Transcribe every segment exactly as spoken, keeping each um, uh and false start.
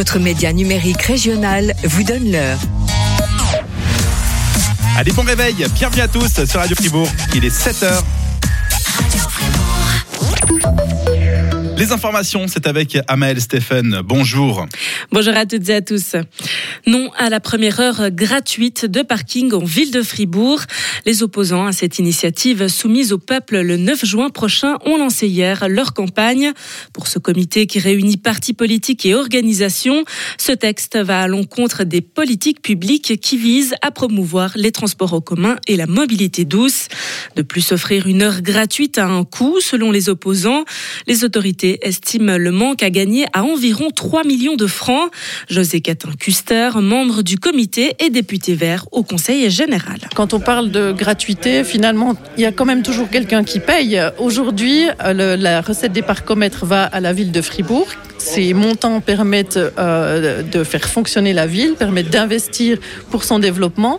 Votre média numérique régional vous donne l'heure. Allez, bon réveil, bienvenue à tous sur Radio Fribourg, il est sept heures. Les informations, c'est avec Amael Stéphane. Bonjour. Bonjour à toutes et à tous. Non à la première heure gratuite de parking en ville de Fribourg. Les opposants à cette initiative soumise au peuple le neuf juin prochain ont lancé hier leur campagne. Pour ce comité qui réunit partis politiques et organisations, ce texte va à l'encontre des politiques publiques qui visent à promouvoir les transports en commun et la mobilité douce. De plus, offrir une heure gratuite a un coût, selon les opposants. Les autorités estiment le manque à gagner à environ trois millions de francs. José Catin-Custer, membre du comité et député vert au Conseil général. Quand on parle de gratuité, finalement, il y a quand même toujours quelqu'un qui paye. Aujourd'hui, le, la recette des parcomètres va à la ville de Fribourg. Ces montants permettent euh, de faire fonctionner la ville, permettent d'investir pour son développement.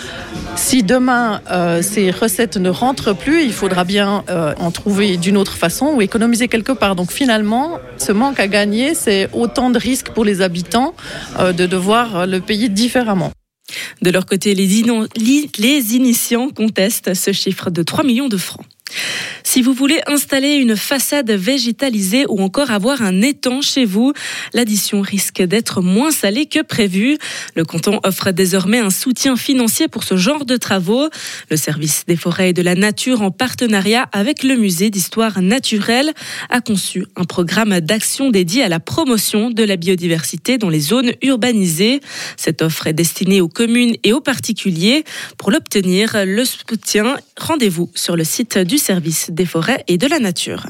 Si demain, euh, ces recettes ne rentrent plus, il faudra bien euh, en trouver d'une autre façon ou économiser quelque part. Donc finalement, ce manque à gagner, c'est autant de risques pour les habitants euh, de devoir le payer différemment. De leur côté, les, in- les initiants contestent ce chiffre de trois millions de francs. Si vous voulez installer une façade végétalisée ou encore avoir un étang chez vous, l'addition risque d'être moins salée que prévu. Le canton offre désormais un soutien financier pour ce genre de travaux. Le service des forêts et de la nature, en partenariat avec le musée d'histoire naturelle, a conçu un programme d'action dédié à la promotion de la biodiversité dans les zones urbanisées. Cette offre est destinée aux communes et aux particuliers. Pour l'obtenir, le soutien, rendez-vous sur le site du service des forêts et de la nature.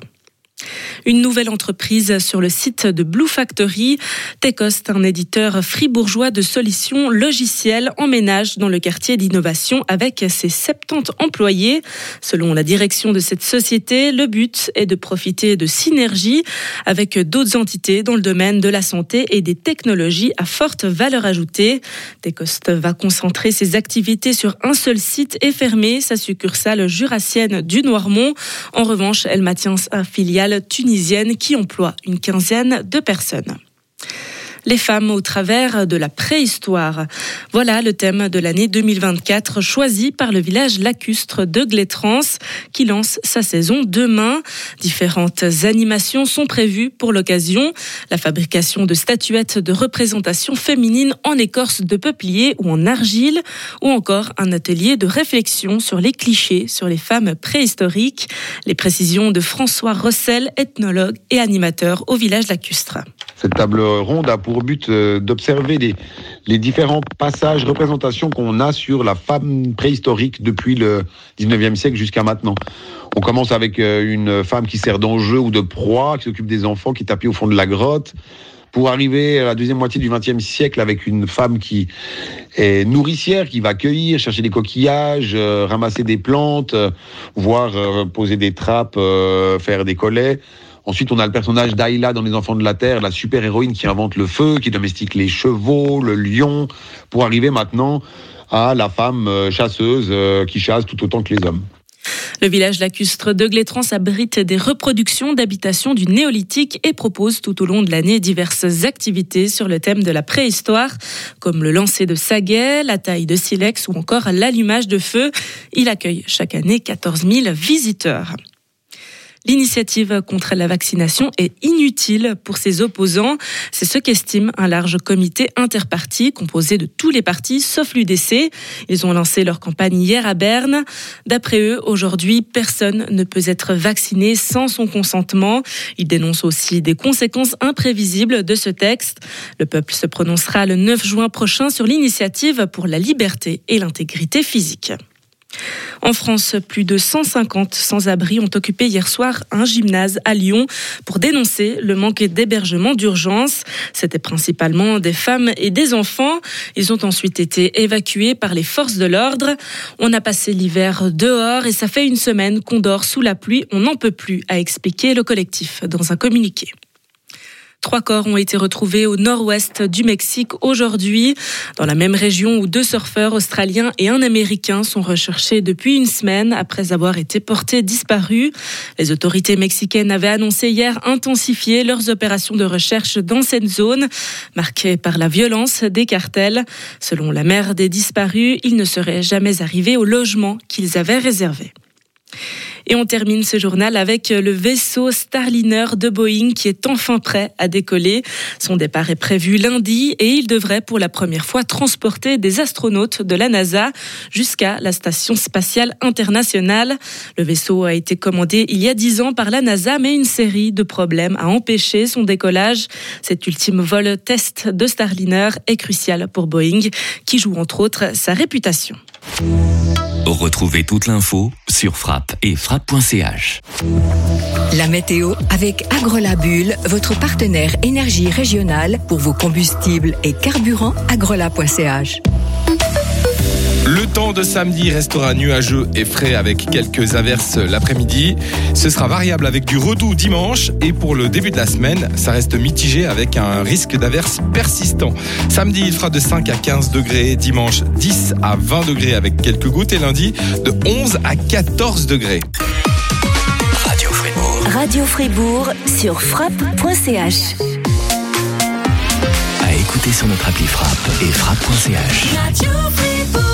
Une nouvelle entreprise sur le site de Blue Factory. Tecost, un éditeur fribourgeois de solutions logicielles, emménage dans le quartier d'innovation avec ses soixante-dix employés. Selon la direction de cette société, le but est de profiter de synergies avec d'autres entités dans le domaine de la santé et des technologies à forte valeur ajoutée. Tecost va concentrer ses activités sur un seul site et fermer sa succursale jurassienne du Noirmont. En revanche, elle maintient sa filiale tunisienne qui emploie une quinzaine de personnes. Les femmes au travers de la préhistoire. Voilà le thème de l'année deux mille vingt-quatre, choisi par le village lacustre de Glétrans, qui lance sa saison demain. Différentes animations sont prévues pour l'occasion. La fabrication de statuettes de représentation féminine en écorce de peuplier ou en argile, ou encore un atelier de réflexion sur les clichés sur les femmes préhistoriques. Les précisions de François Rossel, ethnologue et animateur au village lacustre. Cette table ronde a pour but d'observer les, les différents passages, représentations qu'on a sur la femme préhistorique depuis le dix-neuvième siècle jusqu'à maintenant. On commence avec une femme qui sert d'enjeu ou de proie, qui s'occupe des enfants, qui est tapée au fond de la grotte, pour arriver à la deuxième moitié du vingtième siècle avec une femme qui est nourricière, qui va cueillir, chercher des coquillages, euh, ramasser des plantes, euh, voire euh, poser des trappes, euh, faire des collets. Ensuite, on a le personnage d'Ayla dans Les Enfants de la Terre, la super-héroïne qui invente le feu, qui domestique les chevaux, le lion, pour arriver maintenant à la femme chasseuse qui chasse tout autant que les hommes. Le village lacustre de Glétrans abrite des reproductions d'habitations du néolithique et propose tout au long de l'année diverses activités sur le thème de la préhistoire, comme le lancer de saguets, la taille de silex ou encore l'allumage de feu. Il accueille chaque année quatorze mille visiteurs. L'initiative contre la vaccination est inutile pour ses opposants. C'est ce qu'estime un large comité interparti composé de tous les partis sauf l'U D C. Ils ont lancé leur campagne hier à Berne. D'après eux, aujourd'hui, personne ne peut être vacciné sans son consentement. Ils dénoncent aussi des conséquences imprévisibles de ce texte. Le peuple se prononcera le neuf juin prochain sur l'initiative pour la liberté et l'intégrité physique. En France, plus de cent cinquante sans-abri ont occupé hier soir un gymnase à Lyon pour dénoncer le manque d'hébergement d'urgence. C'était principalement des femmes et des enfants. Ils ont ensuite été évacués par les forces de l'ordre. On a passé l'hiver dehors et ça fait une semaine qu'on dort sous la pluie. On n'en peut plus, a expliqué le collectif dans un communiqué. Trois corps ont été retrouvés au nord-ouest du Mexique aujourd'hui, dans la même région où deux surfeurs australiens et un américain sont recherchés depuis une semaine après avoir été portés disparus. Les autorités mexicaines avaient annoncé hier intensifier leurs opérations de recherche dans cette zone, marquée par la violence des cartels. Selon la mère des disparus, ils ne seraient jamais arrivés au logement qu'ils avaient réservé. Et on termine ce journal avec le vaisseau Starliner de Boeing qui est enfin prêt à décoller. Son départ est prévu lundi et il devrait pour la première fois transporter des astronautes de la NASA jusqu'à la Station spatiale internationale. Le vaisseau a été commandé il y a dix ans par la NASA, mais une série de problèmes a empêché son décollage. Cet ultime vol test de Starliner est crucial pour Boeing, qui joue entre autres sa réputation. Retrouvez toute l'info sur frappe et frappe point c h. La météo avec Agrolabule, votre partenaire énergie régionale pour vos combustibles et carburants. Agrola point c h. Le temps de samedi restera nuageux et frais avec quelques averses l'après-midi. Ce sera variable avec du redoux dimanche et pour le début de la semaine, ça reste mitigé avec un risque d'averses persistant. Samedi, il fera de cinq à quinze degrés, dimanche dix à vingt degrés avec quelques gouttes et lundi de onze à quatorze degrés. Radio Fribourg. Radio Fribourg sur frappe point c h. À écouter sur notre appli Frappe et frappe point c h. Radio Fribourg.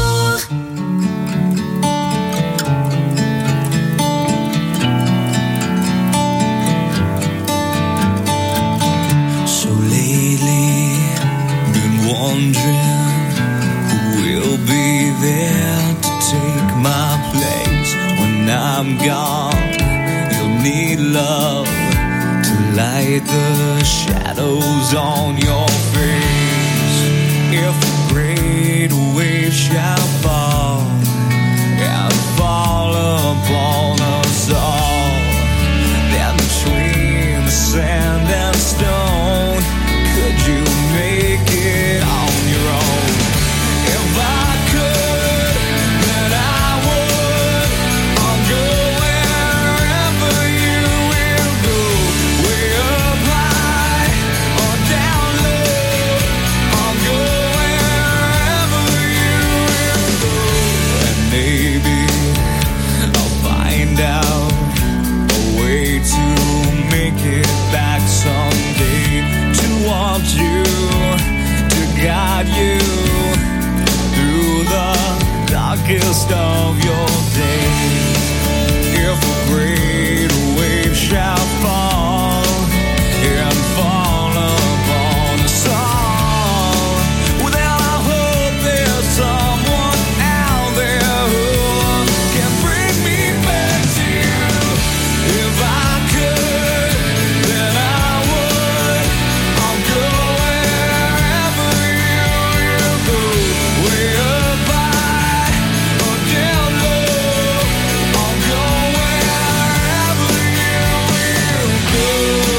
So lately, been wondering who will be there to take my place when I'm gone. You'll need love to light the shadows on your face. If a great wave shall fall and fall upon us all, then between the sand and stone, could you make it on your own? If I could, then I would. I'll go wherever you will go, way up high or down low. I'll go wherever you will go, and maybe I'll find out a way to make it back someday, to want you, to guide you through the darkest of your days. If a great wave shall fall and fall upon us all, well, then I hope there's someone out there who can bring me back to you. If I could, then I would. I'll go wherever you will go, way up high or down low. I'll go wherever you will go.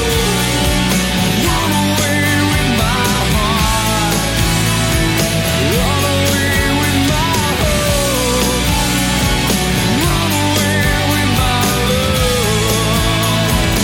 Run away with my heart, run away with my hope, run away with my love.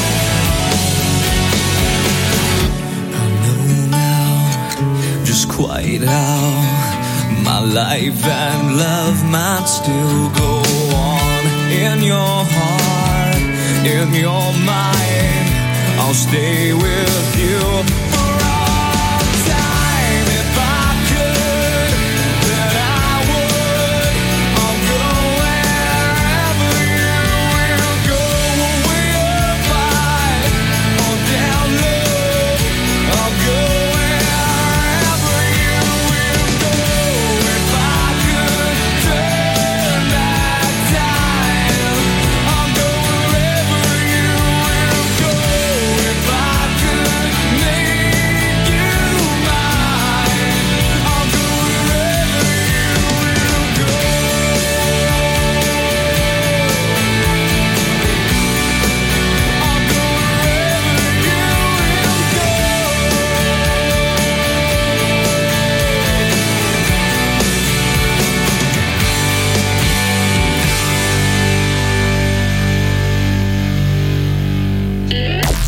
I know now just quite how my life and love might still go on. In your heart, in your mind, I'll stay with you for all time. If I could, then I would. I'll go wherever you will go, way up high or down low. I'll go wherever you will go. If I could turn back time, I'll go wherever you will go. If I could make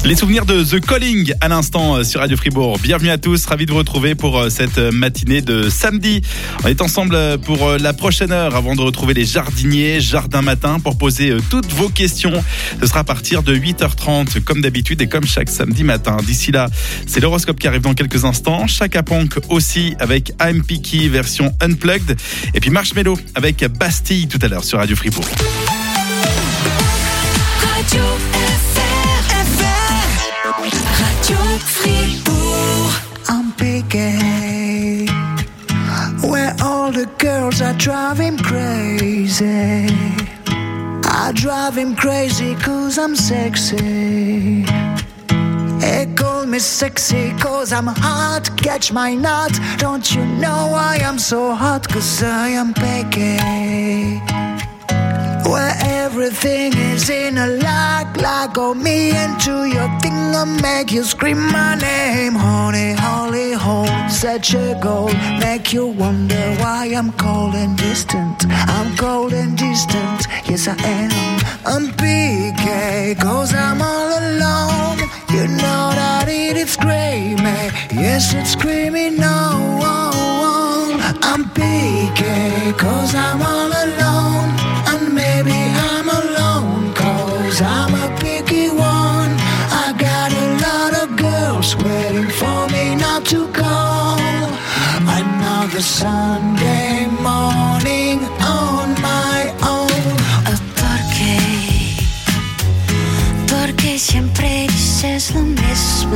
Les souvenirs de The Calling à l'instant sur Radio Fribourg. Bienvenue à tous, ravi de vous retrouver pour cette matinée de samedi. On est ensemble pour la prochaine heure avant de retrouver les jardiniers, Jardin Matin, pour poser toutes vos questions. Ce sera à partir de huit heures trente comme d'habitude et comme chaque samedi matin. D'ici là, c'est l'horoscope qui arrive dans quelques instants. Chaka Ponk aussi avec I'm Picky version Unplugged. Et puis Marshmello avec Bastille tout à l'heure sur Radio Fribourg. Radio Radio Fribourg. I'm picky, where all the girls are driving crazy. I drive him crazy cause I'm sexy. They call me sexy cause I'm hot. Catch my nut, don't you know I am so hot? Cause I am picky, where everything is in a lock, lock on me into your thing and make you scream my name. Honey, holy hole, such a goal, make you wonder why I'm cold and distant. I'm cold and distant, yes I am. I'm P K, cause I'm all alone. You know that it is screaming, yes it's screaming no. I'm P K, cause I'm all alone. And maybe I'm alone, cause I'm a picky one. I got a lot of girls waiting for me not to call. Another Sunday morning on my own. ¿Por qué? Porque siempre dices lo mismo.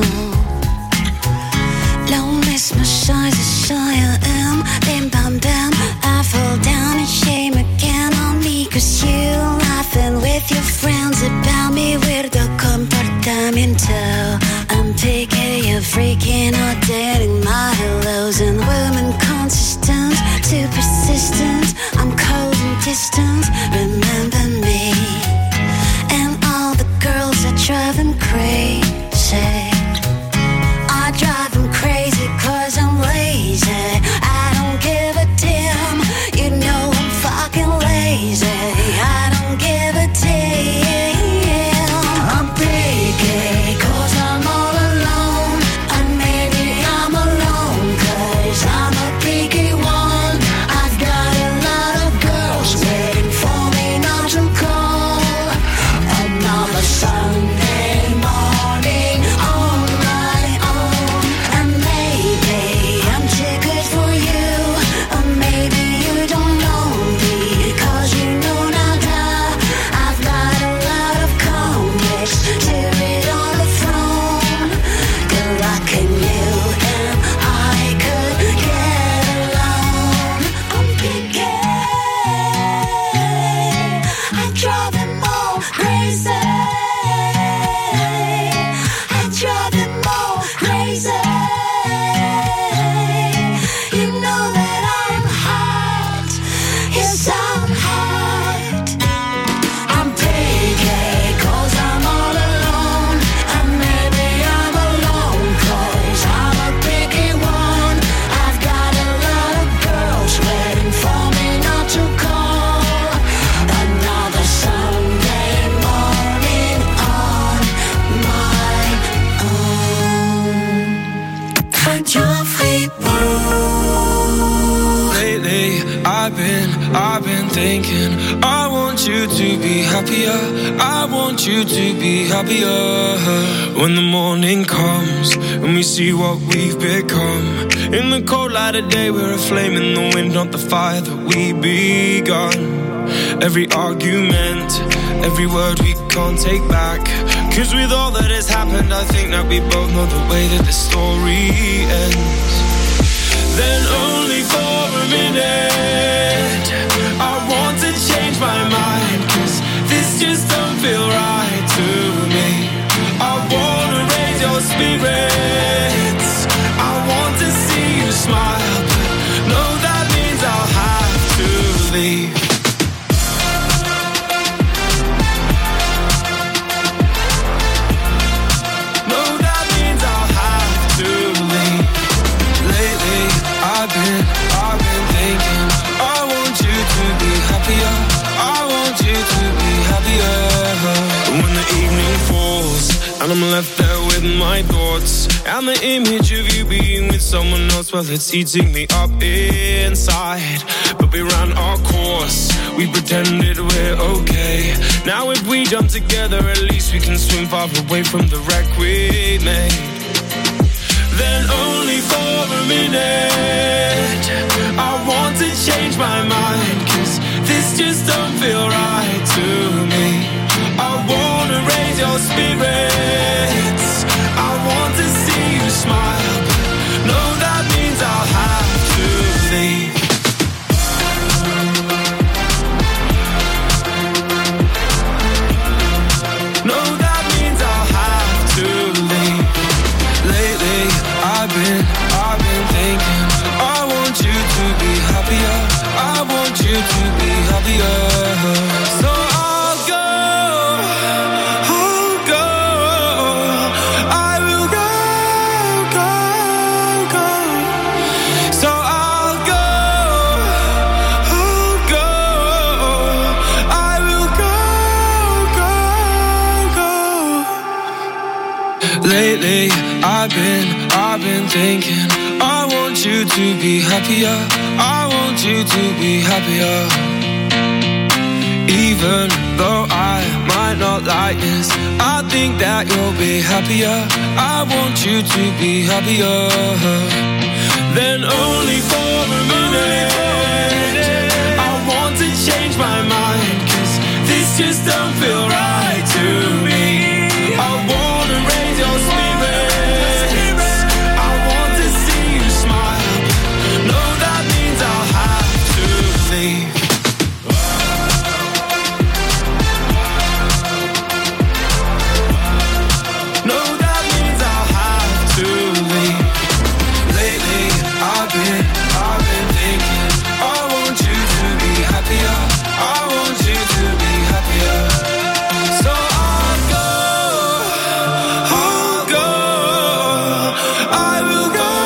Lo mismo soy, soy I am. Bim bam bam, I fall down in shame again on me. Cause you laughing with your friends about me. Weirdo comportamiento. I'm picky, you're freaking out, dating my hellos. And women consistent, too persistent. I'm cold and distant, remember me. And all the girls that drive them crazy. I drive them crazy cause I'm lazy. I don't give a damn, you know I'm fucking lazy. I don't give a damn. I'm picky cause I'm all alone. And maybe I'm alone cause I'm a picky one. I've got a lot of girls waiting for me not to call. Another Sunday morning on my own. And maybe I'm too good for you, or maybe you don't know me, cause you know nada. I've got a lot of complex to it on the throne. Good luck in you and I could get along. I'm picky, I drive them all crazy. I drive them all crazy. You know that I'm hot, yes I'm hot. I'm picky cause I'm all alone. And maybe I'm alone cause I'm a picky one. I've got a lot of girls waiting for me not to call. Another Sunday morning on my own. Radio Fribourg. Lately, I've been, I've been thinking, I want you to be happier. I want you to be happier. When the morning comes and we see what we've become. In the cold light of day, we're a flame in the wind, not the fire that we begun. Every argument, every word we can't take back. Cause with all that has happened, I think that we both know the way that the story ends. Then only for a minute I want to change my mind, cause this just don't feel right to me. I wanna raise your spirits, I want to see you smile, but no, that means I'll have to leave. No, that means I'll have to leave. left there with my thoughts and the image of you being with someone else. Well, it's eating me up inside. But we ran our course, we pretended we're okay. Now if we jump together, at least we can swim far away from the wreck we made. Then only for a minute I want to change my mind, 'cause this just don't feel right to me. I wanna raise your spirits, I want to see you smile, but no, that means I'll have to leave. No, that means I'll have to leave. Lately, I've been, I've been thinking, I want you to be happier, I want you to be happier. So I'll go, I'll go, I will go, go, go. So I'll go, I'll go, I will go, go, go. Lately, I've been, I've been thinking, I want you to be happier, I want you to be happier. Even though I might not like this, I think that you'll be happier, I want you to be happier. Then only for a minute I want to change my mind, 'cause this just don't feel right to me. I wanna raise your spirits, I want to see you smile, no, that means I'll have to leave. No, that means I'll have to leave. Lately, I've been, I've been thinking, I want you to be happier, I want you to be happier. So I'll go, I'll go, I will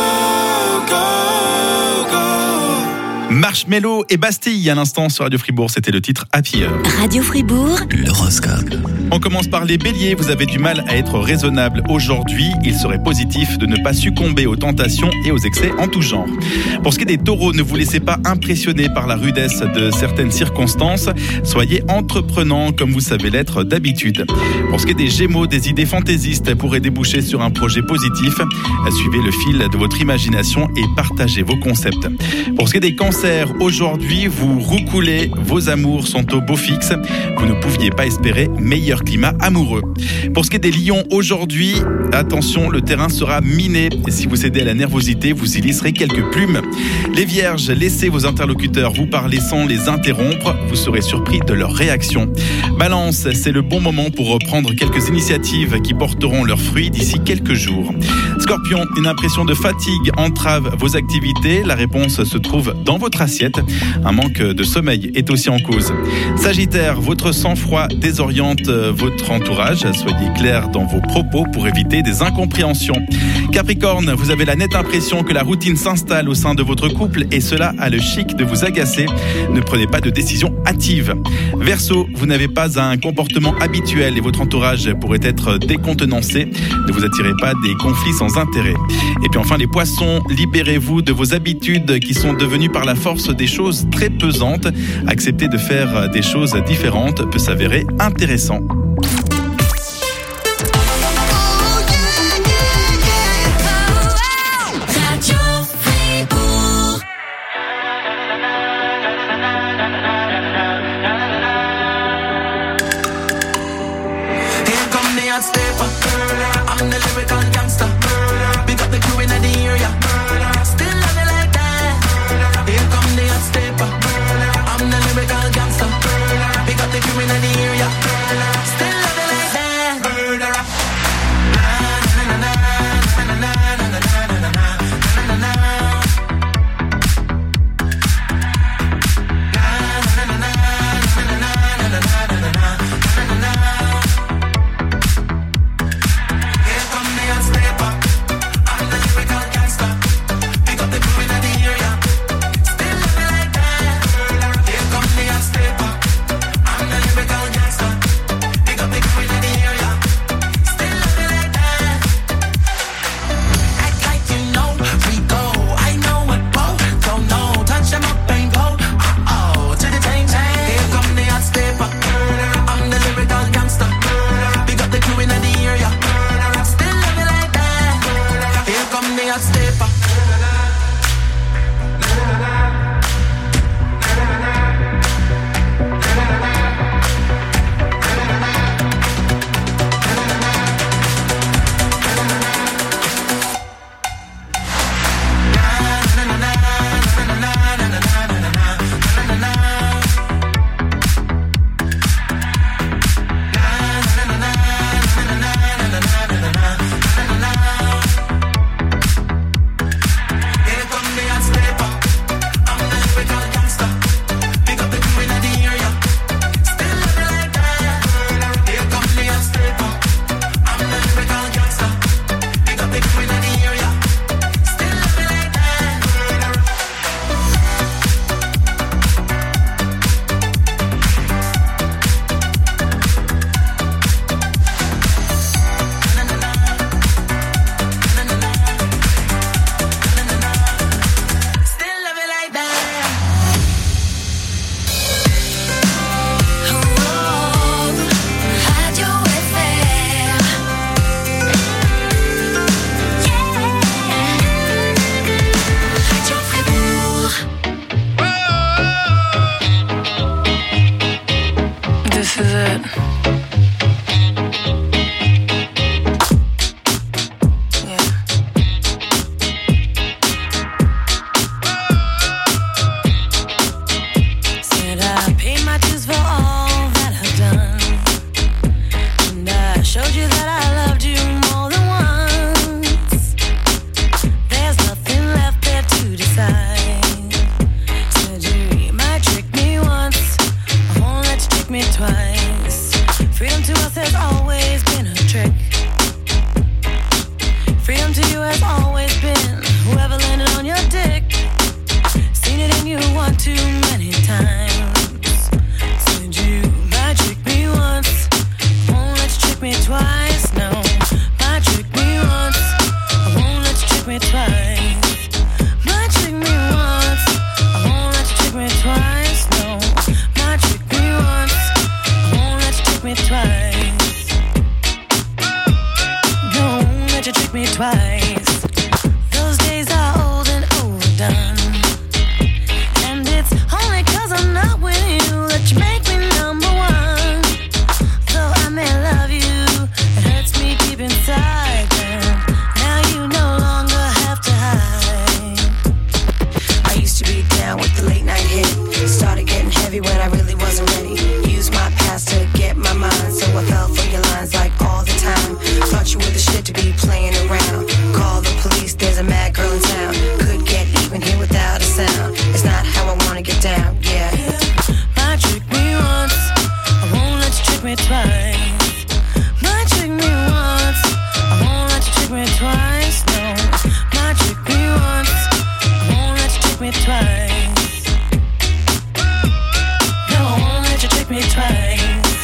go, go, go. Marshmello et Bastille à l'instant sur Radio Fribourg, c'était le titre Happier. Radio Fribourg, L'horoscope. On commence par les béliers, vous avez du mal à être raisonnable aujourd'hui, il serait positif de ne pas succomber aux tentations et aux excès en tout genre. Pour ce qui est des taureaux, ne vous laissez pas impressionner par la rudesse de certaines circonstances, soyez entreprenants comme vous savez l'être d'habitude. Pour ce qui est des gémeaux, des idées fantaisistes pourraient déboucher sur un projet positif, suivez le fil de votre imagination et partagez vos concepts. Pour ce qui est des cancers, aujourd'hui vous roucoulez, vos amours sont au beau fixe, vous ne pouviez pas espérer meilleur climat amoureux. Pour ce qui est des lions, aujourd'hui, attention, le terrain sera miné. Et si vous cédez à la nervosité, vous y lisserez quelques plumes. Les vierges, laissez vos interlocuteurs vous parler sans les interrompre. Vous serez surpris de leur réaction. Balance, c'est le bon moment pour reprendre quelques initiatives qui porteront leurs fruits d'ici quelques jours. Scorpion, une impression de fatigue entrave vos activités. La réponse se trouve dans votre assiette. Un manque de sommeil est aussi en cause. Sagittaire, votre sang-froid désoriente votre entourage. Soyez clair dans vos propos pour éviter des incompréhensions. Capricorne, vous avez la nette impression que la routine s'installe au sein de votre couple et cela a le chic de vous agacer. Ne prenez pas de décision hâtive. Verseau, vous n'avez pas un comportement habituel et votre entourage pourrait être décontenancé. Ne vous attirez pas des conflits sans intérêt. Et puis enfin les poissons, libérez-vous de vos habitudes qui sont devenues par la force des choses très pesantes. Accepter de faire des choses différentes peut s'avérer intéressant. I'm the lyrical gangster. Big up the crew in the area. Still love it like that. Here come the hot stepper. I'm the lyrical gangster. Big up the crew in the area. Still down with the late night hit. Started getting heavy when I really wasn't ready. Used my past to get my mind, so I fell for your lines like all the time. Thought you were the shit to be playing around. Call the police, there's a mad girl in town. Could get even here without a sound. It's not how I wanna get down, yeah. Might trick me once, I won't let you trick me twice. Might trick me once, I won't let you trick me twice. No, might trick me once, I won't let you trick me twice. No, I won't let you trick me twice.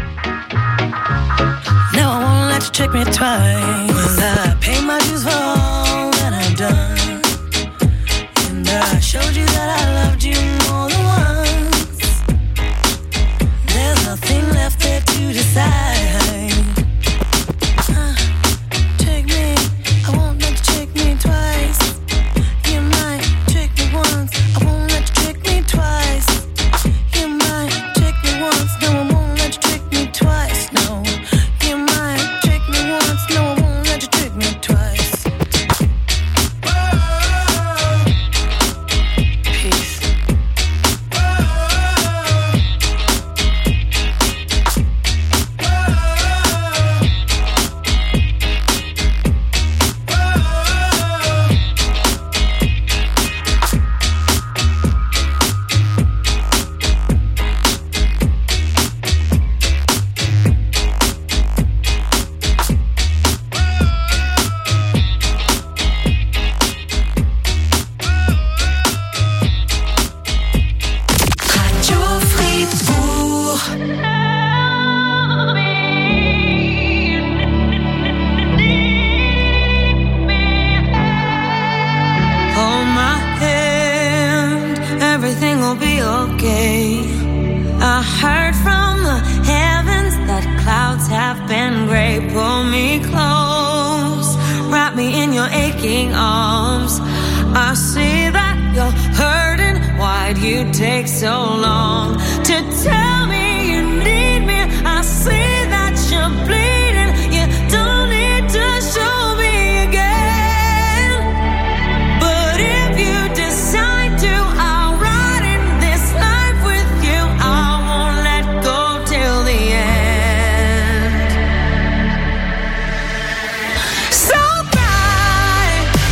No, I won't let you trick me twice. Well, I pay my dues for all that I've done, and I showed you that I loved you more than once. There's nothing left there to decide. Uh, trick me, I won't let you trick me twice. You might trick me once, I won't let you trick me twice. You might trick me once, no, I won't let you trick me twice. No, you might trick me once, no, I won't let you trick me twice. Peace. Radio Fribourg. Hold my hand, everything will be okay. I heard from the heavens that clouds have been gray. Pull me close, wrap me in your aching arms. I see that you're hurting. Why'd you take so long to tell me you need me? I see that you're bleeding. You don't need to show me again. But if you decide to, I'll ride in this life with you. I won't let go till the end. So cry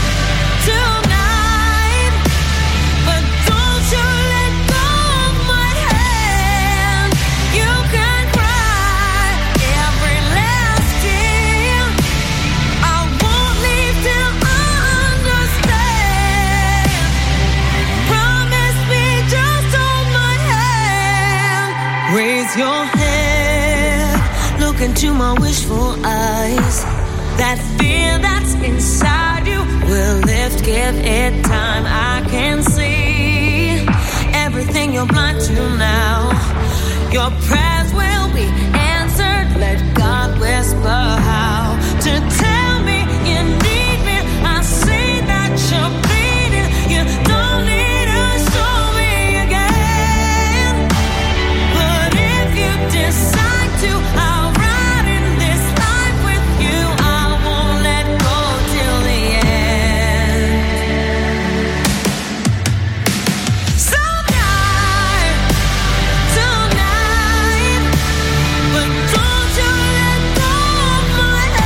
tonight, but don't you let go of my hand. You can cry every last tear. I won't leave till I understand. Promise me, just hold my hand. Raise your head, look into my wishful eyes. That fear that's inside you will lift, give it time. I can see everything you're blind to now. Your prayers will be answered. Let God whisper how to tell me you need me. I see that you're bleeding. You don't need to show me again. But if you decide to, I'll ride in this life with you. I won't let go till the end. So die tonight, but don't you let go of my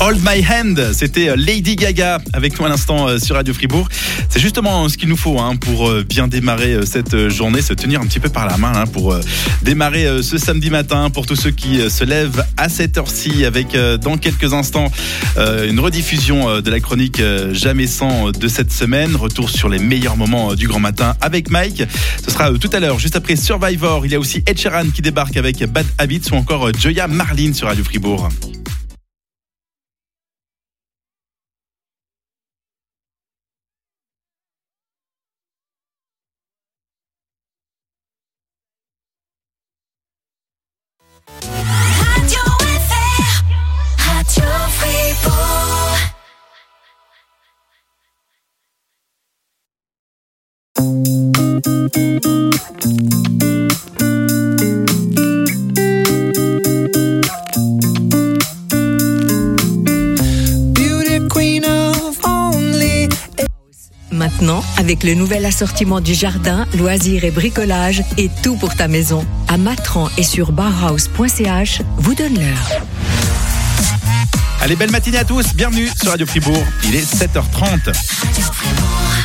Hold My Hand, c'était Lady Gaga avec nous à l'instant sur Radio Fribourg. C'est justement ce qu'il nous faut hein, pour bien démarrer cette journée, se tenir un petit peu par la main hein, pour démarrer ce samedi matin. Pour tous ceux qui se lèvent à cette heure-ci, avec dans quelques instants une rediffusion de la chronique Jamais sans de cette semaine. Retour sur les meilleurs moments du grand matin avec Mike. Ce sera tout à l'heure, juste après Survivor. Il y a aussi Ed Sheeran qui débarque avec Bad Habits ou encore Joya Marlin sur Radio Fribourg. Radio F R, Radio Fribourg. Maintenant, avec le nouvel assortiment du jardin, loisirs et bricolage et tout pour ta maison. À Matran et sur barhouse point c h, vous donne l'heure. Allez, belle matinée à tous, bienvenue sur Radio Fribourg. Il est sept heures trente. Radio Fribourg.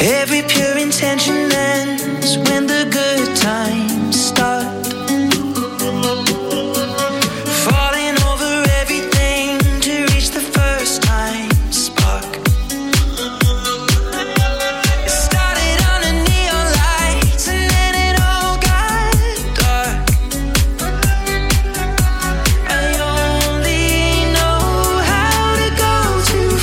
Every pure intention ends when the good times start. Falling over everything to reach the first time spark. It started under neon lights and then it all got dark. I only know how to go too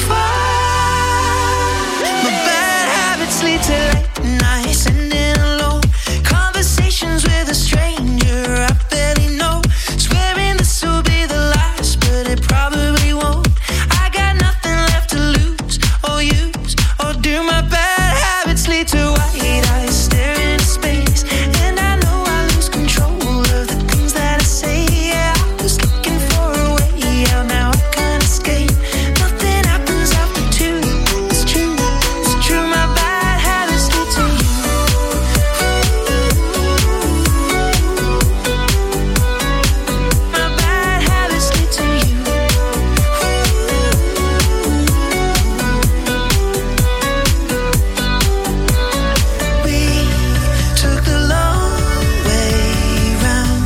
far. My bad habits lead to late nights and in alone conversations with a stranger I barely know. Swearing this will be the last, but it probably won't. I got nothing left to lose or use or do. My bad habits lead to white eyes staring into space, and I know I lose control of the things that I say. Yeah, I was looking for a way out, now I can't escape. Nothing happens after two. It's true, it's true. My bad habits lead to you. My bad habits lead to you. We took the long way round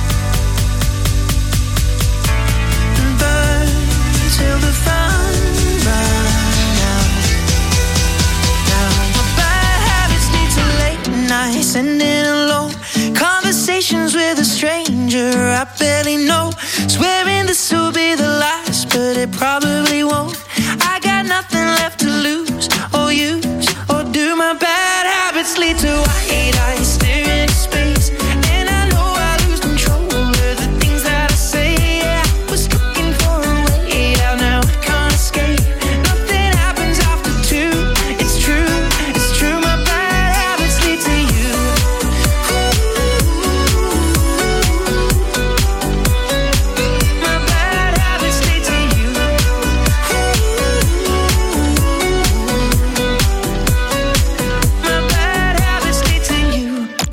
and burned till the fun ran out. Now my bad habits lead to late nights and in alone conversations with a stranger I barely know. Swearing this will be the last, but it probably won't. I got nothing left to lose or use or do. My bad habits lead to white eyes staring into space, and I know I lose control of the things that I say. Yeah, I was looking for a way out, now I can't escape. Nothing happens after two. It's true, it's true. My bad habits lead to you. My bad habits lead to you. My bad habits lead to you.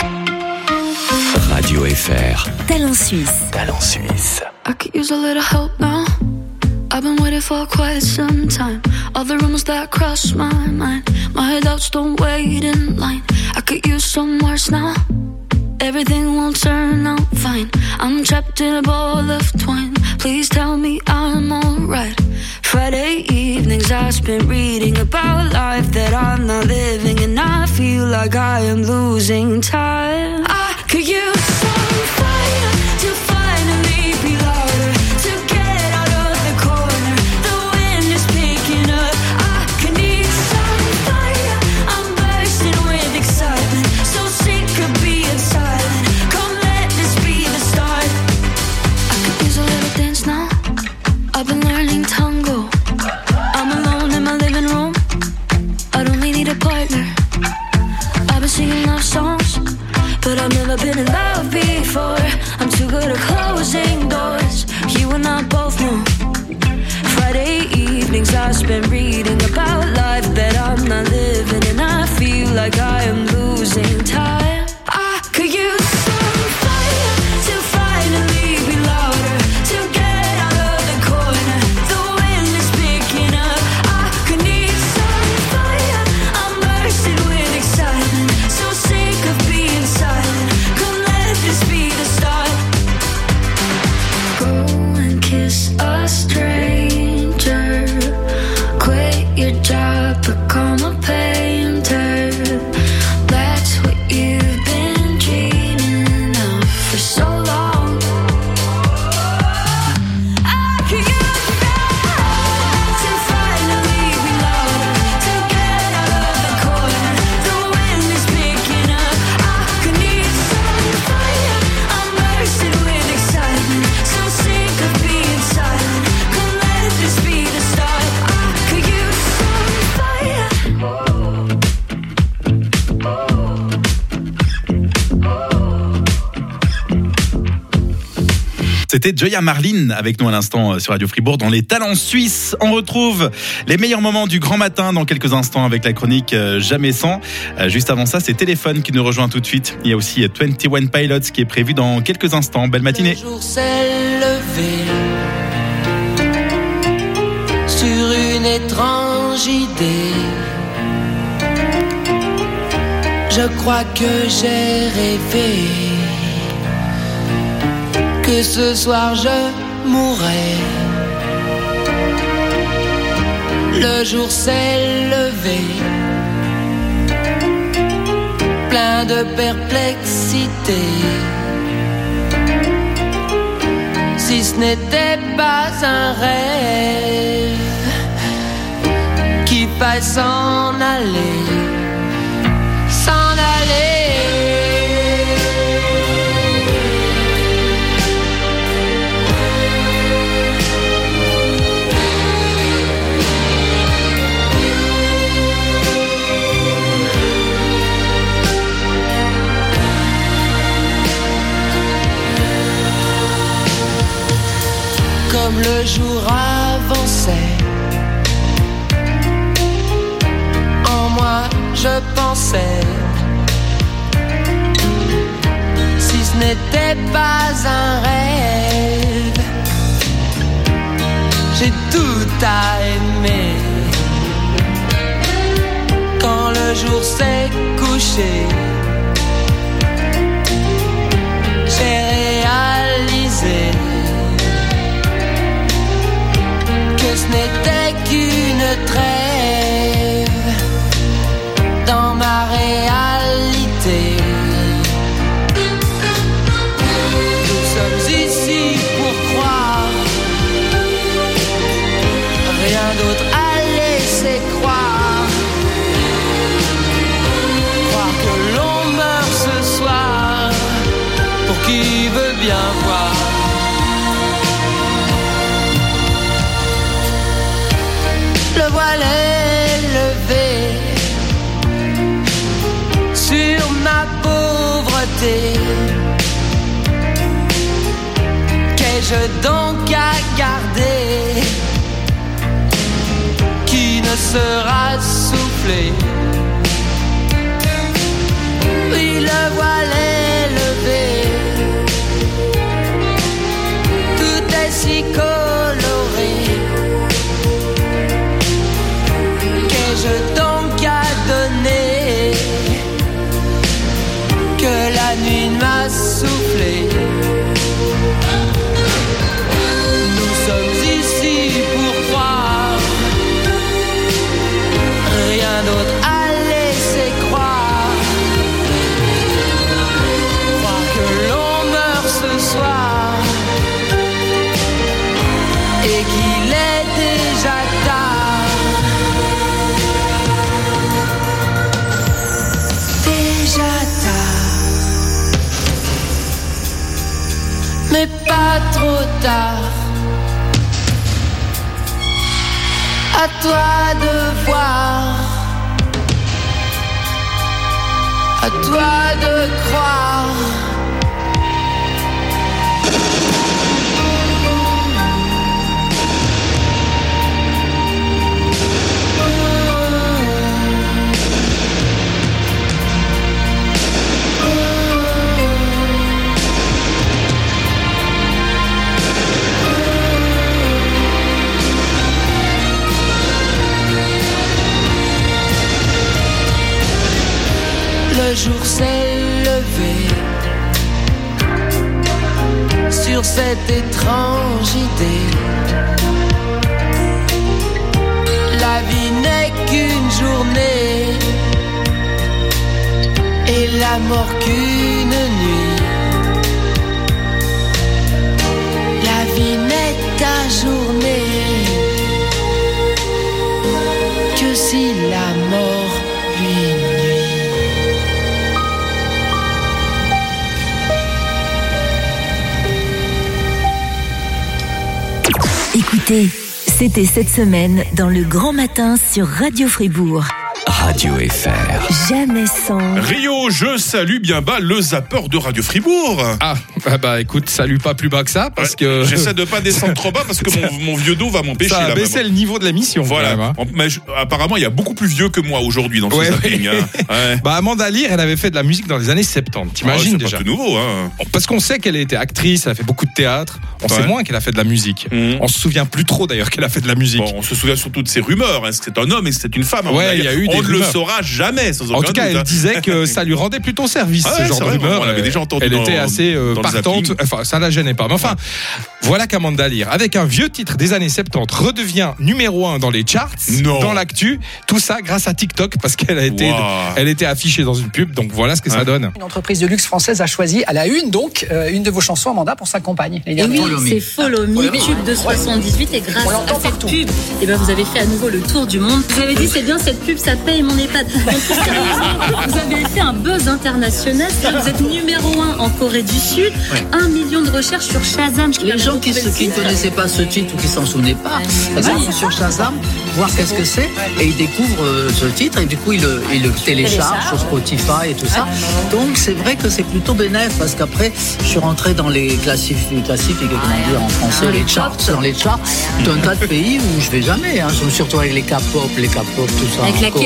Radio F R. Talent Suisse. Talent Suisse. I could use a little help now. I've been waiting for quite some time. All the rumors that cross my mind, my doubts don't wait in line. I could use some words now. Everything will turn out fine. I'm trapped in a ball of twine. Please tell me I'm alright. Friday evenings I spend reading about life that I'm not living, and I feel like I am losing time. I could use some fire to finally be louder, to get out of the corner. The wind is picking up. I could need some fire. I'm bursting with excitement, so sick of being silent. Come let this be the start. I could use a little dance now. I've been learning tango. I'm alone in my living room. I don't need a partner. I've been singing love songs, but I've never been in love before. I'm too good at closing doors. You and I both know. Friday evenings I spend reading about life that I'm not living, and I feel like I am losing time. I could use some fire to finally be louder, to get out of the corner. The wind is picking up. I could need some fire. I'm bursting with excitement, so sick of being silent. Come let this be the start. Go and kiss a stranger. Quit your job, become a painter. That's what you've been dreaming of for so long. I could use that to finally be louder, to get out of the corner. The wind is picking up. I could need some fire. I'm bursting with excitement, so sick of being silent. Come let this be the start. I could use some fire. C'était Joya Marlin avec nous à l'instant sur Radio Fribourg dans les talents suisses. On retrouve les meilleurs moments du grand matin dans quelques instants avec la chronique Jamais sans. Juste avant ça, c'est Téléphone qui nous rejoint tout de suite. Il y a aussi vingt et un Pilots qui est prévu dans quelques instants. Belle matinée. Le jour s'est levé sur une étrange idée. Je crois que j'ai rêvé que ce soir je mourrais. Le jour s'est levé, plein de perplexité. Si ce n'était pas un rêve, qu'il faille s'en aller, s'en aller. Comme le jour avançait, en moi je pensais, si ce n'était pas un rêve, j'ai tout à aimer. Quand le jour s'est couché, j'ai réalisé que ce n'était qu'une trêve dans ma réalité. Nous sommes ici pour croire, rien d'autre à laisser croire. Croire que l'on meurt ce soir, pour qui veut bien voir. Le voile est levé sur ma pauvreté. Qu'ai-je donc à garder qui ne sera soufflé? Oui, le voile est levé, tout est si coloré. Qu'ai-je donc à donner que la nuit m'a soufflé? Nous sommes ici pour croire, rien d'autre à laisser croire. Croire que l'on meurt ce soir et qu'il est déjà tard. Déjà tard, mais pas trop tard. À toi de voir, à toi de croire. Le jour s'est levé sur cette étrange idée. La vie n'est qu'une journée et la mort qu'une nuit. La vie n'est ta journée que si la mort lui nuit. Écoutez, c'était cette semaine dans le Grand Matin sur Radio Fribourg. Radio F R. Jamais sans... Rio, je salue bien bas le zapper de Radio Fribourg. Ah, Ah bah écoute, salut pas plus bas que ça parce Ouais, que j'essaie de pas descendre trop bas parce que mon, mon vieux dos va m'empêcher. ça a là, baissé même. le niveau de l'émission. Voilà. quand même, hein. En- Mais je- apparemment, il y a beaucoup plus vieux que moi aujourd'hui dans ce Ouais, zapping. ouais. hein. Ouais. Bah Amanda Lear, elle avait fait de la musique dans les années soixante-dix. T'imagines Oh, c'est déjà. pas tout nouveau. Hein. Parce qu'on sait qu'elle a été actrice, elle a fait beaucoup de théâtre. On Ouais. sait moins qu'elle a fait de la musique. Mhm. On se souvient plus trop d'ailleurs qu'elle a fait de la musique. Bon, on se souvient surtout de ces rumeurs. Est-ce que c'est un homme et c'est une femme à mon Ouais, avis. il y a eu On des ne le rumeurs. saura jamais. Sans En aucun tout cas, doute, elle hein. disait que ça lui rendait plutôt service, Ah ce ouais, genre c'est de vrai, rumeur. on l'avait déjà entendu Elle dans- était assez euh, dans le partante. zapping. Enfin, ça la gênait pas. Mais enfin, voilà qu'Amanda Lear, avec un vieux titre des années soixante-dix, redevient numéro un dans les charts, Non. dans l'actu. Tout ça grâce à TikTok, parce qu'elle a été, Wow. elle était affichée dans une pub. Donc voilà ce que ça Ouais. donne. Une entreprise de luxe française a choisi à la une, donc, euh, une de vos chansons, Amanda, pour sa compagne. Et oui, c'est Follow Me, Follow Me. tube de soixante-dix-huit, et grâce On à l'entend cette partout. pub, et ben vous avez fait à nouveau le tour du monde. Vous avez dit c'est bien cette pub, ça paye mon EHPAD. Donc, plus sérieusement, vous avez fait un buzz international. Vous êtes numéro un en Corée du Sud, un million de recherches sur Shazam. Les gens qui ne connaissaient pas ce titre ou qui s'en souvenaient pas, elles vont sur Shazam, voir qu'est-ce que c'est, et ils découvrent euh, ce titre, et du coup ils le, ils le téléchargent sur Spotify et tout ça. Donc c'est vrai que c'est plutôt bénéf, parce qu'après je suis rentré dans les classifiques, classifiques comment dire en français, Dans les les charts, dans les charts d'un tas de pays où je vais jamais, hein, surtout avec les K-pop, les K-pop, tout ça. Avec la Encore.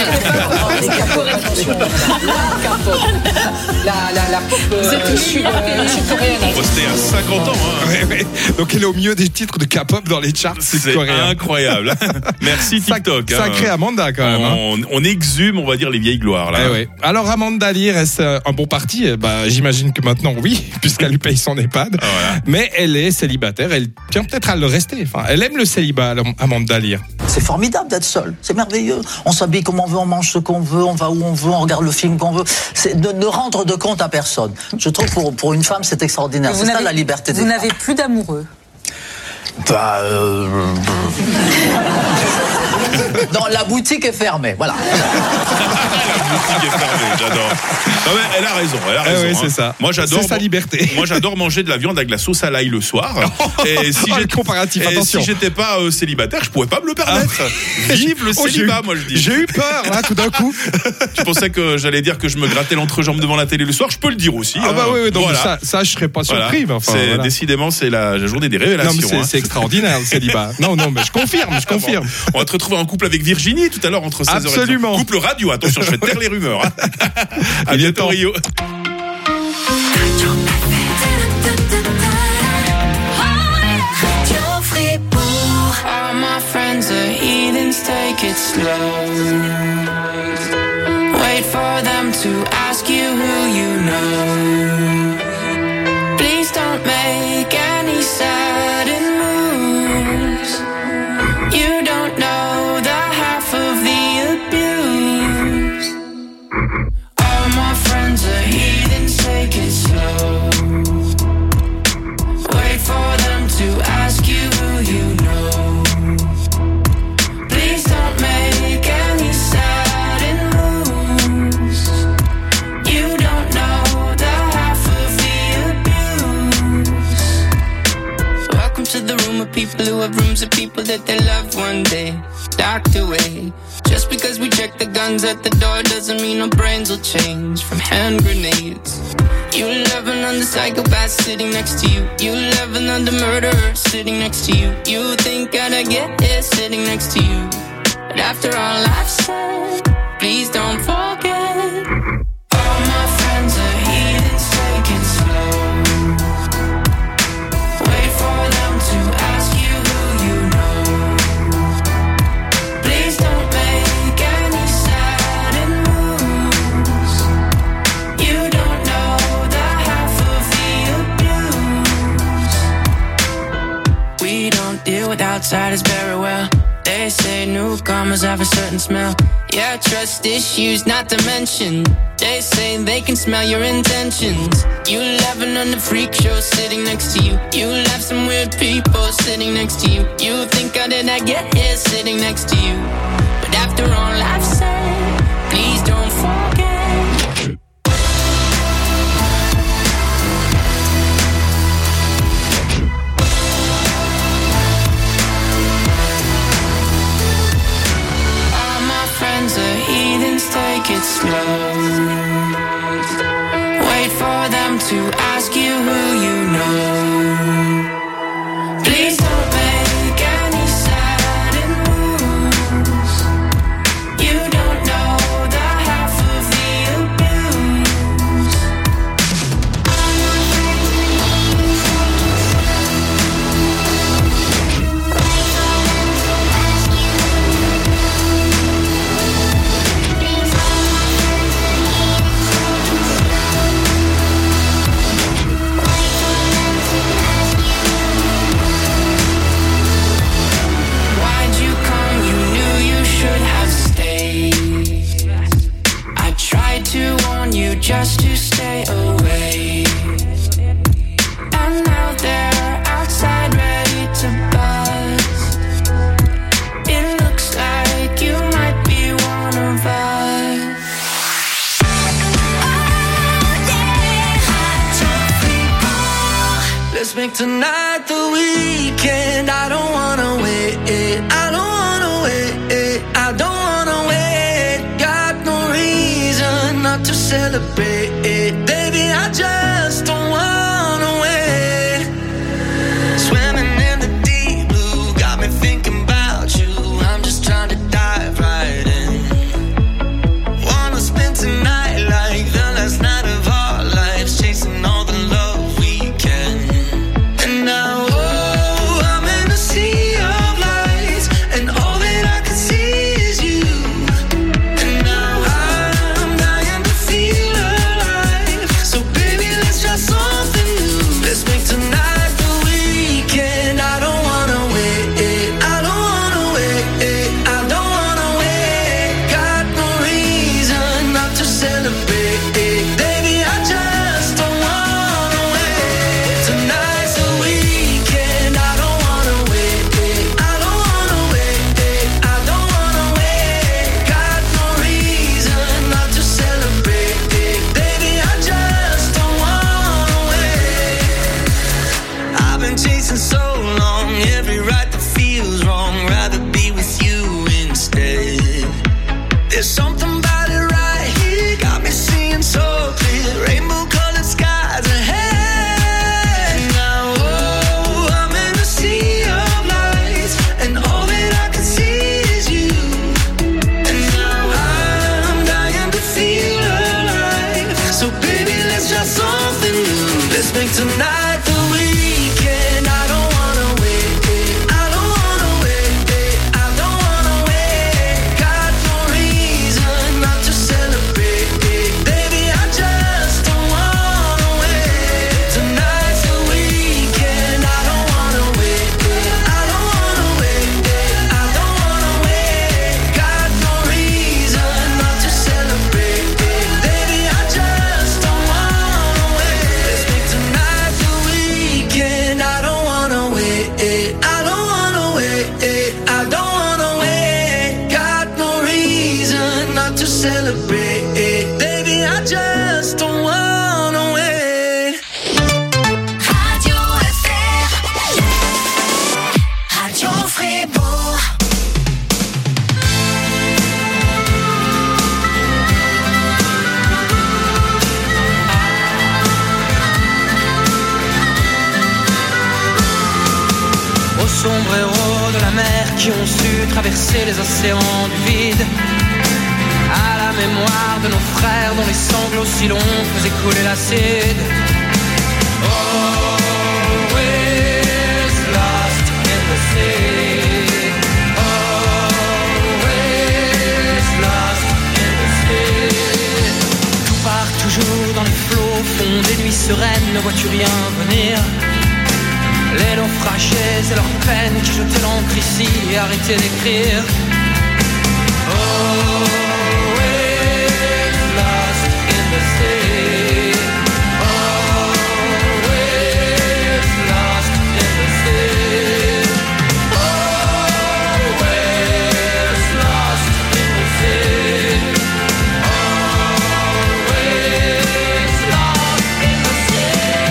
La, la, la pop euh, Vous êtes sud- meilleur que euh, les- sud-coréenne. On restait à cinquante ans. Hein. Ouais, ouais. Donc elle est au milieu des titres de K-pop dans les charts C'est sud-coréens. incroyable. Merci TikTok. hein. Sacré Amanda quand même. hein. On, on exhume, on va dire, les vieilles gloires là. Eh ouais. Alors Amanda Lear, est-ce euh, un bon parti? Eh bah, j'imagine que maintenant oui, puisqu'elle lui paye son EHPAD. Ah, voilà. Mais elle est célibataire, elle tient peut-être à le rester. Enfin, elle aime le célibat, Amanda Lear. C'est formidable d'être seul, c'est merveilleux. On s'habille comme on veut, on mange ce qu'on veut, on va où on veut, on regarde le film qu'on veut. C'est de ne rendre de compte à personne. Je trouve pour, pour une femme, c'est extraordinaire. Vous C'est ça n'avez- la liberté des Vous femmes. n'avez plus d'amoureux. Bah, euh... non, la boutique est fermée, voilà. La boutique est fermée, j'adore. Non, mais elle a raison, elle a Eh raison. ouais, hein. c'est ça. Moi j'adore. C'est sa liberté. Moi j'adore manger de la viande avec la sauce à l'ail le soir. Et si Oh, le j'étais- comparatif, et attention. si j'étais pas euh, célibataire, je pourrais pas me le permettre. Vive le Oh, j'ai célibat, eu- moi je dis. J'ai eu peur là tout d'un coup. Tu pensais que j'allais dire que je me grattais l'entrejambe devant la télé le soir? Je peux le dire aussi. Ah hein. bah oui, oui, donc Voilà. ça, ça, je serais pas Voilà. surpris. Mais enfin, C'est- voilà. Décidément, c'est la, la journée des Non, mais révélations. c'est, hein. c'est extraordinaire le célibat. Non, non, mais je confirme, je confirme. Bon, on va te retrouver en couple avec Virginie tout à l'heure entre seize heures et dix. Absolument. Couple radio, attention, je vais taire les rumeurs. hein. À Il est bientôt temps. Rio. Radio Fribourg. All my friends are heathens, take it slow. Wait for them to ask you who you know. Please don't make any sudden moves. You don't know the half of the abuse. All my friends are heathens, take it slow. Wait for them to ask you who you know. Please don't make any sudden moves. You don't know the half of the abuse. Welcome to the room of people who have rooms of people that they love one day docked away. Just because we check the guns at the door doesn't mean our brains will change from hand grenades. You loving on the psychopath sitting next to you. You loving on the murderer sitting next to you. You think I'd get here sitting next to you. But after all I've said, please don't forget. All my friends are heathens, take it slow. Wait for them to ask you who you know. Please don't make any sudden moves. You don't know the half of the abuse. We don't deal with outsiders very well. They say newcomers have a certain smell. Yeah, trust issues not to mention. They say they can smell your intentions. You laughing on the freak show sitting next to you. You laugh some weird people sitting next to you. You think how did I get here sitting next to you? But after all I've said, please don't forget. All my friends are heathens, take it slow. Wait for them to ask you who you know. Please don't make any sudden moves. You don't know the half of the abuse. Why'd you come? You knew you should have stayed. I tried to warn you just to stay away. And now they're outside ready to bust. It looks like you might be one of us. Let's make tonight the weekend. I don't wanna wait. I don't wanna wait. I don't wanna wait. Got no reason not to celebrate. Baby, I just don't wanna wait. Swimming in the deep blue got me thinking about you. I'm just trying to dive right in. Wanna spend tonight like the last night of our lives, chasing all the love we can. And now, oh, I'm in a sea of lights, and all that I can see is you. And now I'm dying to feel alive. So baby, let's try something new. Let's make tonight the weekend. I don't wanna wait. I don't wanna wait. I don't wanna wait. Got no reason not to celebrate. Baby, I just don't wanna wait. Tonight's the weekend. I don't wanna wait. I don't wanna wait. I don't wanna wait. Got no reason not to celebrate. Baby, I just don't wanna wait. I've been chasing so long, every right that feels wrong. Rather be with you instead. There's something about it right here, got me seeing so clear. Rainbow colored skies ahead. Now, oh, I'm in a sea of lights, and all that I can see is you. And now I'm dying to feel alive. So baby, let's try something new. Let's make tonight the weekend. I don't wanna wait. I don't wanna wait. I don't wanna wait. Got no reason not to celebrate. Baby, I just don't wanna wait. Tonight's the weekend. I don't wanna wait. I don't wanna wait. I don't wanna wait. Got no reason not to celebrate. Baby, I just don't wanna wait. Let's make tonight the weekend. I don't wanna wait. I don't wanna wait. I don't wanna wait. Got no reason not to celebrate. Baby, I just don't wanna wait. Radio F R, Radio Fribourg. Aux sombreros de la mer qui ont su traverser les océans du vide, à la mémoire de nos frères dont les sanglots si longs faisaient couler l'acide. Always lost in the sea. Always lost in the sea. Tout part toujours dans les flots, fond des nuits sereines, ne vois-tu rien venir? Les naufragés et leurs peines qui jetaient l'encre ici et arrêtaient d'écrire. Always lost in the sea. Always lost in the sea. Always lost in the sea. Always lost in the sea.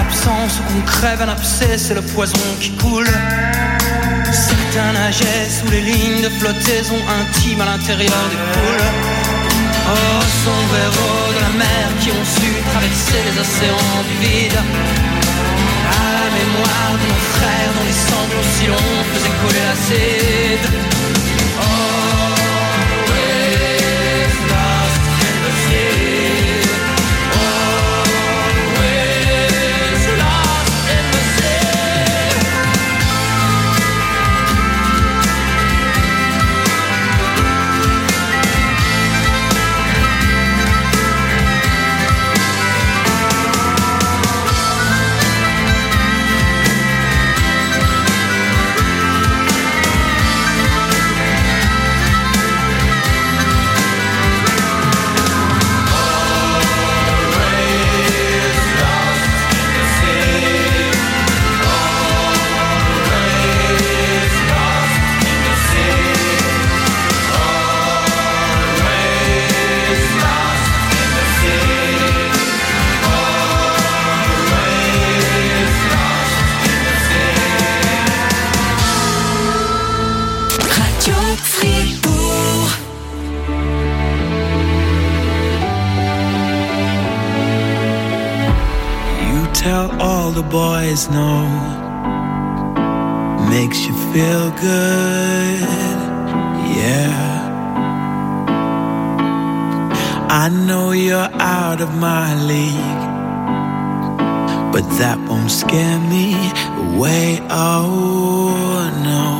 l'absence qu'on crève un abcès, c'est le poison qui coule. Certains nageaient sous les lignes de flottaison intime à l'intérieur des poules. Oh, sombres héros de la mer qui ont su traverser les océans du vide. À la mémoire de nos frères dont les sanglots si longs faisaient couler l'acide. Always lost in the sea. Always lost in the sea. Tell all the boys no, makes you feel good, yeah. I know you're out of my league, but that won't scare me away, oh no.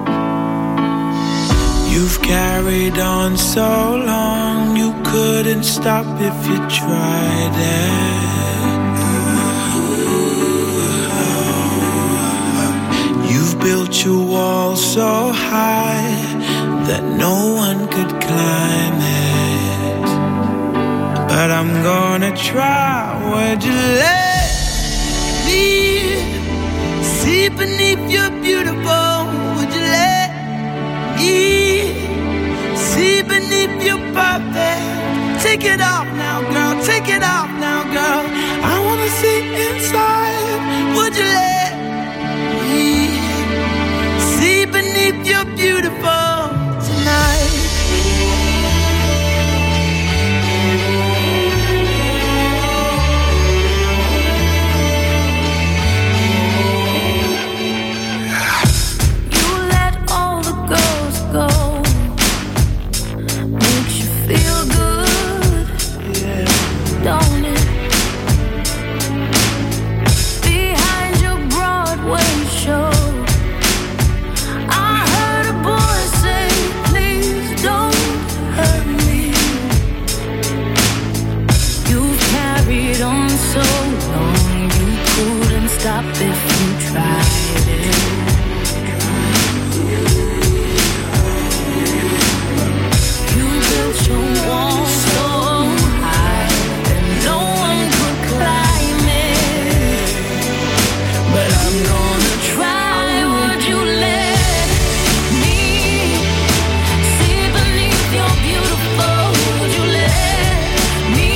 You've carried on so long, you couldn't stop if you tried it. Built your wall so high that no one could climb it. But I'm gonna try. Would you let me see beneath your beautiful? Would you let me see beneath your perfect? Take it off now, girl. Take it off now, girl. I wanna see inside. Would you let me see beneath your beautiful tonight? You let all the girls go, makes you feel good, don't it? Behind your Broadway show, on so long, you couldn't stop if you tried it. You built your wall so high that no one could climb it. But I'm gonna try. Would you let me see beneath your beautiful? Would you let me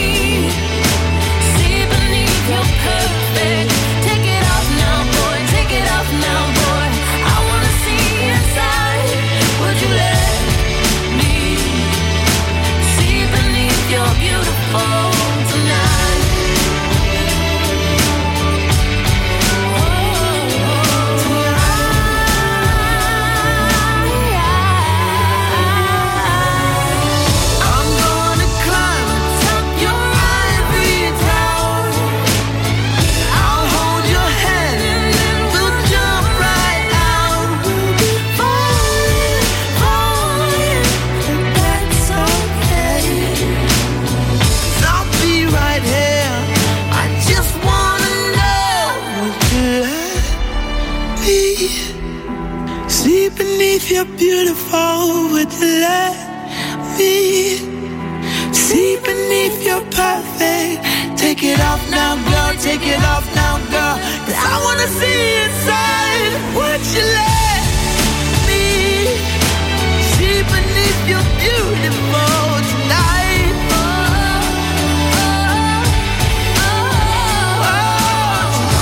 you're perfect? Take it off now, boy. Take it off now, boy. I wanna see inside. Would you let me see beneath your beautiful tonight? Oh, tonight. I'm gonna climb atop your ivory tower. I'll hold your hand and then we'll jump right out. We'll be falling, falling, and that's okay. 'Cause I'll be right here. I just wanna know, would you let me see beneath your beautiful? Would you let me see beneath your perfect? Take it off now, girl. Take it off now,